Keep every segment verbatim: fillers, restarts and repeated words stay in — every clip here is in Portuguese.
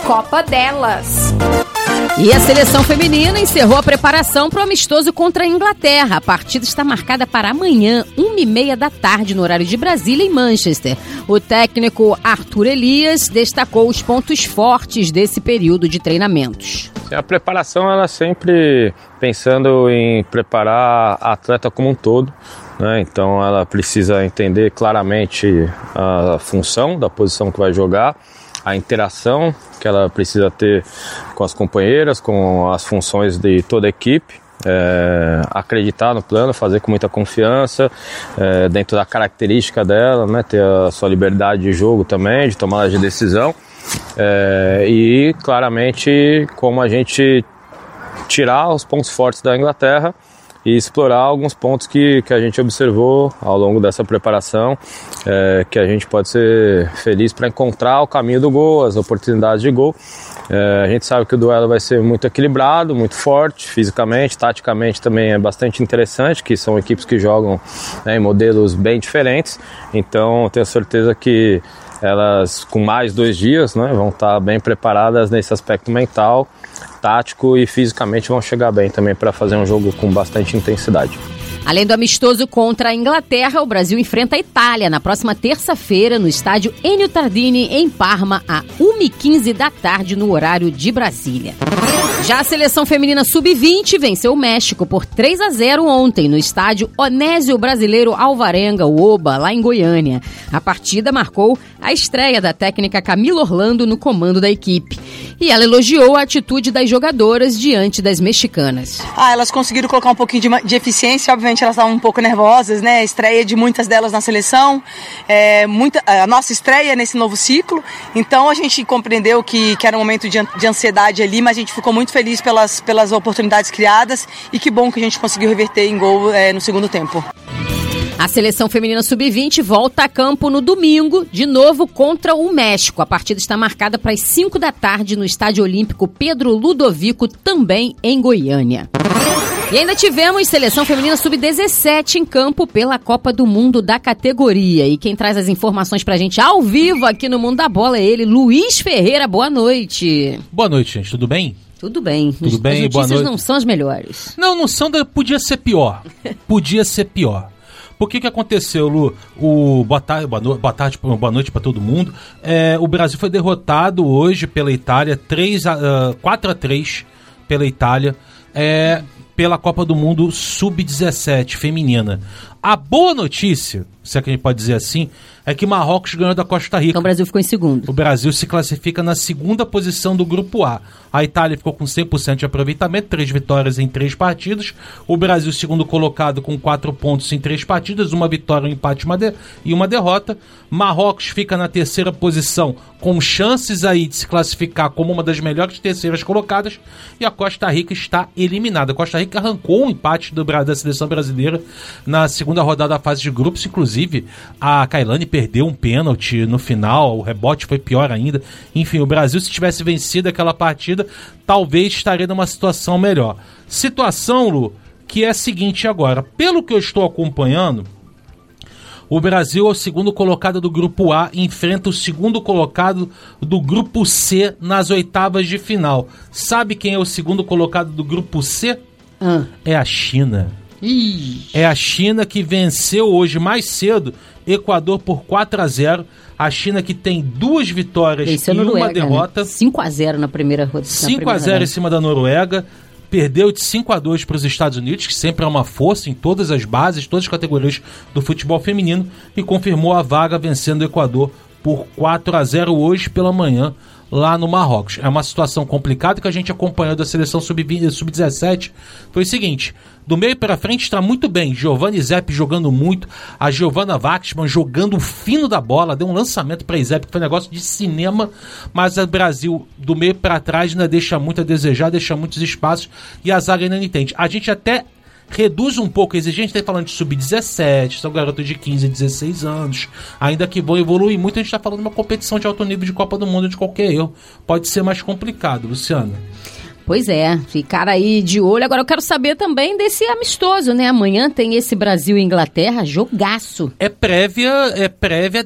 Copa delas. E a seleção feminina encerrou a preparação para o amistoso contra a Inglaterra. A partida está marcada para amanhã, uma e meia da tarde, no horário de Brasília, em Manchester. O técnico Arthur Elias destacou os pontos fortes desse período de treinamentos. A preparação, ela sempre pensando em preparar a atleta como um todo, né? Então ela precisa entender claramente a função da posição que vai jogar, a interação que ela precisa ter com as companheiras, com as funções de toda a equipe, é, acreditar no plano, fazer com muita confiança, é, dentro da característica dela, né, ter a sua liberdade de jogo também, de tomada de decisão, é, e claramente como a gente tirar os pontos fortes da Inglaterra e explorar alguns pontos que, que a gente observou ao longo dessa preparação, é, que a gente pode ser feliz para encontrar o caminho do gol, as oportunidades de gol. É, a gente sabe que o duelo vai ser muito equilibrado, muito forte, fisicamente, taticamente também é bastante interessante, que são equipes que jogam, né, em modelos bem diferentes, então tenho certeza que elas com mais dois dias, né, vão estar bem preparadas nesse aspecto mental, tático e fisicamente vão chegar bem também para fazer um jogo com bastante intensidade. Além do amistoso contra a Inglaterra, o Brasil enfrenta a Itália na próxima terça-feira no estádio Ennio Tardini, em Parma, às uma e quinze da tarde, no horário de Brasília. Já a seleção feminina sub vinte venceu o México por três a zero ontem no estádio Onésio Brasileiro Alvarenga, o Oba, lá em Goiânia. A partida marcou a estreia da técnica Camila Orlando no comando da equipe. E ela elogiou a atitude das jogadoras diante das mexicanas. Ah, elas conseguiram colocar um pouquinho de, de eficiência, obviamente elas estavam um pouco nervosas, né? A estreia de muitas delas na seleção, é, muita, a nossa estreia nesse novo ciclo, então a gente compreendeu que, que era um momento de, de ansiedade ali, mas a gente ficou muito feliz pelas, pelas oportunidades criadas e que bom que a gente conseguiu reverter em gol é, no segundo tempo. A seleção feminina sub vinte volta a campo no domingo, de novo contra o México. A partida está marcada para as cinco da tarde no Estádio Olímpico Pedro Ludovico, também em Goiânia. E ainda tivemos seleção feminina sub dezessete em campo pela Copa do Mundo da categoria. E quem traz as informações pra gente ao vivo aqui no Mundo da Bola é ele, Luiz Ferreira. Boa noite. Boa noite, gente. Tudo bem? Tudo bem. Tudo bem, as notícias não são as melhores. Não, não são. Da... Podia ser pior. Podia ser pior. Por que que aconteceu, Lu? O, boa tarde, boa, no, boa, tarde, boa noite para todo mundo. É, o Brasil foi derrotado hoje pela Itália, quatro a três pela Itália, é, pela Copa do Mundo sub dezessete feminina. A boa notícia, se é que a gente pode dizer assim, é que Marrocos ganhou da Costa Rica. Então o Brasil ficou em segundo. O Brasil se classifica na segunda posição do Grupo A. A Itália ficou com cem por cento de aproveitamento, três vitórias em três partidas. O Brasil, segundo colocado, com quatro pontos em três partidas, uma vitória, um empate uma de... e uma derrota. Marrocos fica na terceira posição, com chances aí de se classificar como uma das melhores terceiras colocadas. E a Costa Rica está eliminada. A Costa Rica arrancou um empate do... da seleção brasileira na segunda rodada da fase de grupos. Inclusive, a Kailane perdeu um pênalti no final, o rebote foi pior ainda. Enfim, o Brasil, se tivesse vencido aquela partida, talvez estaria numa situação melhor. Situação, Lu, que é a seguinte agora. Pelo que eu estou acompanhando, o Brasil é o segundo colocado do Grupo A e enfrenta o segundo colocado do Grupo C nas oitavas de final. Sabe quem é o segundo colocado do Grupo C? Ah. É a China. Ih. É a China que venceu hoje mais cedo Equador por quatro a zero. A China que tem duas vitórias Venceu e Noruega, uma derrota. Né? cinco a zero na primeira rodada. cinco a zero em cima da Noruega. Perdeu de cinco a dois para os Estados Unidos, que sempre é uma força em todas as bases, todas as categorias do futebol feminino, e confirmou a vaga vencendo o Equador por quatro a zero hoje pela manhã lá no Marrocos. É uma situação complicada que a gente acompanhou da seleção sub dezessete. Foi o seguinte: do meio para frente está muito bem. Giovanni Zepp jogando muito. A Giovanna Waxman jogando o fino da bola. Deu um lançamento para a Zepp, que foi um negócio de cinema. Mas o Brasil, do meio para trás, ainda deixa muito a desejar, deixa muitos espaços. E a zaga ainda não entende. A gente até reduz um pouco a exigência, está falando de sub dezessete, são garotos de quinze, dezesseis anos, ainda que vão evoluir muito. A gente está falando de uma competição de alto nível de Copa do Mundo, de qualquer erro pode ser mais complicado, Luciano. Pois é, ficar aí de olho. Agora eu quero saber também desse amistoso, né? Amanhã tem esse Brasil e Inglaterra, jogaço. É prévia, é prévia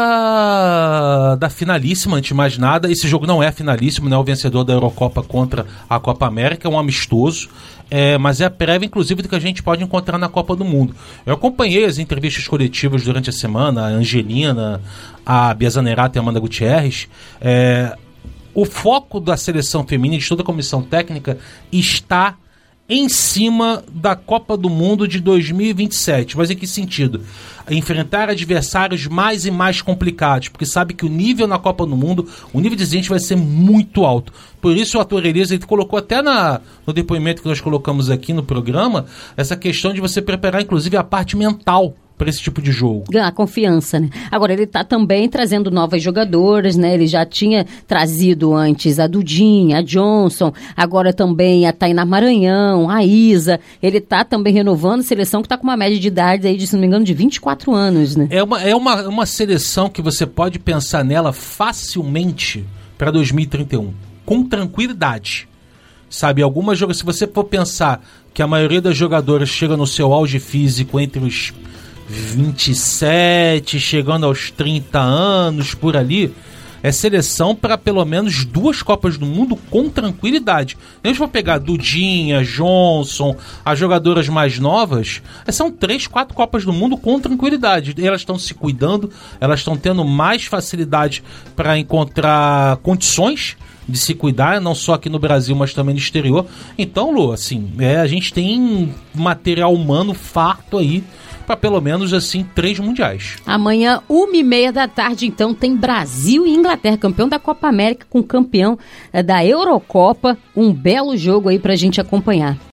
dessa... da finalíssima, antes de mais nada. Esse jogo não é finalíssimo, não é o vencedor da Eurocopa contra a Copa América, é um amistoso. É, mas é a prévia, inclusive, do que a gente pode encontrar na Copa do Mundo. Eu acompanhei as entrevistas coletivas durante a semana, a Angelina, a Bia Zanerato e a Amanda Gutierrez. É, o foco da seleção feminina, de toda a comissão técnica, está em cima da Copa do Mundo de dois mil e vinte e sete. Mas em que sentido? Enfrentar adversários mais e mais complicados, porque sabe que o nível na Copa do Mundo, o nível de exigência vai ser muito alto. Por isso o ator Elias, ele colocou até na, no depoimento que nós colocamos aqui no programa, essa questão de você preparar inclusive a parte mental para esse tipo de jogo. Ganhar confiança, né? Agora, ele está também trazendo novas jogadoras, né? Ele já tinha trazido antes a Dudinha, a Johnson, agora também a Tainá Maranhão, a Isa. Ele está também renovando a seleção que está com uma média de idade aí, de, se não me engano, de vinte e quatro anos, né? É uma, é uma, uma seleção que você pode pensar nela facilmente para dois mil e trinta e um, com tranquilidade. Sabe, algumas jogadoras, se você for pensar que a maioria das jogadoras chega no seu auge físico entre os vinte e sete, chegando aos trinta anos, por ali, é seleção para pelo menos duas Copas do Mundo com tranquilidade. A gente vai pegar Dudinha, Johnson, as jogadoras mais novas, são três, quatro Copas do Mundo com tranquilidade. Elas estão se cuidando, elas estão tendo mais facilidade para encontrar condições de se cuidar, não só aqui no Brasil, mas também no exterior. Então, Lu, assim, é, a gente tem material humano farto aí para pelo menos, assim, três mundiais. Amanhã, uma e meia da tarde, então, tem Brasil e Inglaterra, campeão da Copa América com campeão da Eurocopa. Um belo jogo aí pra gente acompanhar.